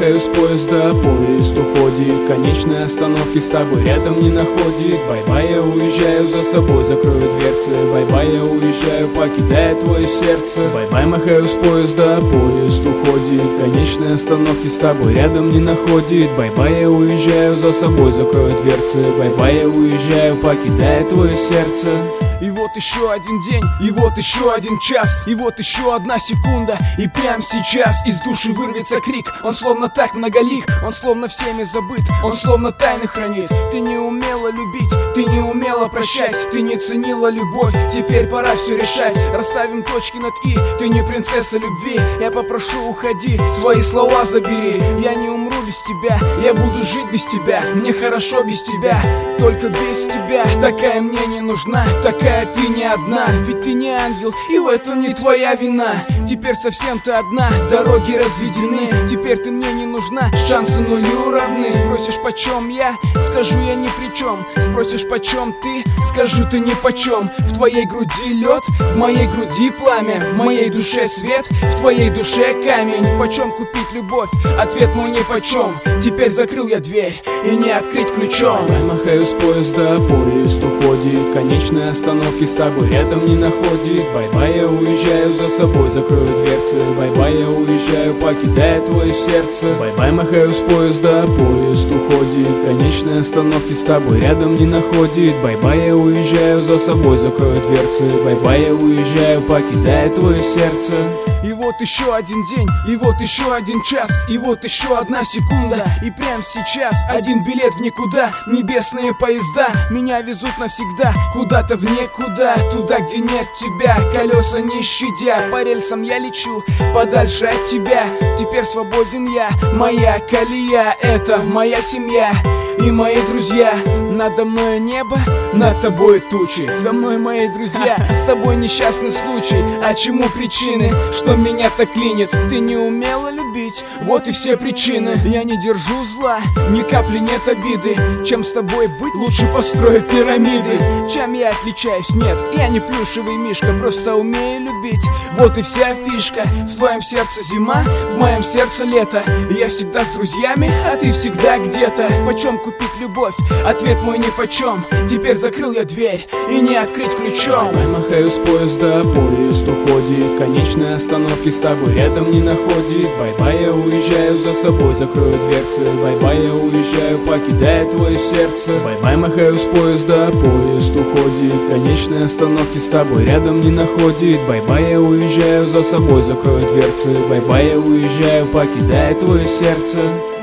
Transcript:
махаю с поезда, поезд уходит, конечной остановки с тобой рядом не находит. Бай-бай, я уезжаю, за собой закрою дверцы. Бай-бай, я уезжаю, покидая твое сердце. Бай-бай, махаю с поезда, поезд уходит, конечной остановки с тобой рядом не находит. Бай-бай, я уезжаю, за собой закрою дверцы. Бай-бай, я уезжаю, покидая твое сердце. И вот еще один день, и вот еще один час, и вот еще одна секунда, и прямо сейчас из души вырвется крик. Он словно так многолик, он словно всеми забыт, он словно тайны хранит. Ты не умела любить, ты не умела прощать, ты не ценила любовь, теперь пора все решать. Расставим точки над «и», ты не принцесса любви. Я попрошу, уходи, свои слова забери. Я не умру без тебя, я буду жить без тебя. Мне хорошо без тебя, только без тебя. Такая мне не нужна, такая ты не одна. Ведь ты не ангел, и в этом не твоя вина. Теперь совсем ты одна, дороги разведены. Теперь ты мне не нужна, шансы нулю равны. Спросишь, почем я, скажу я ни при чем. Спросишь, почем ты, скажу ты ни почем. В твоей груди лед, в моей груди пламя, в моей душе свет, в твоей душе камень. Почем купить любовь? Ответ мой ни почем. Теперь закрыл я дверь, и не открыть ключом. Я махаю с поезда, поезд уходит, конечной остановки с тобой рядом не находит. Бай-бай, я уезжаю, за собой закрою дверцы. Бай-бай, я уезжаю, покидая твое сердце. Бай-бай, махаю с поезда, поезд уходит, конечной остановки с тобой рядом не находит. Бай-бай, я уезжаю, за собой закрою дверцы. Бай-бай, я уезжаю, покидая твое сердце. И вот еще один день, и вот еще один час, и вот еще одна секунда, и прямо сейчас один билет в никуда. Небесные поезда меня везут навсегда, куда-то в никуда, туда, где нет тебя. Колеса не щадя, по рельсам я лечу, подальше от тебя. Теперь свободен я, моя колея, это моя семья и мои друзья. Надо мною небо, над тобой тучи. Со мной мои друзья, с тобой несчастный случай. А чему причины, что меня так клинит? Ты не умела любить, вот и все причины. Я не держу зла, ни капли нет обиды. Чем с тобой быть, лучше построю пирамиды. Чем я отличаюсь? Нет, я не плюшевый мишка, просто умею любить. Вот и вся фишка. В твоем сердце зима, в моем сердце лето. Я всегда с друзьями, а ты всегда где-то. Почем купить любовь? Ответ мой ни почем. Теперь закрыл я дверь, и не открыть ключом. Я махаю с поезда, поезд уходит, конечной остановки с тобой рядом не находит. Бай-бай, я уезжаю, за собой закрою дверцы. Бай-бай, я уезжаю, покидая твое сердце. Бай-бай, махаю с поезда, поезд уходит, конечной остановки с тобой рядом не находит. Бай-бай, я уезжаю, за собой закрою дверцы. Бай-бай, я уезжаю, покидая твое сердце.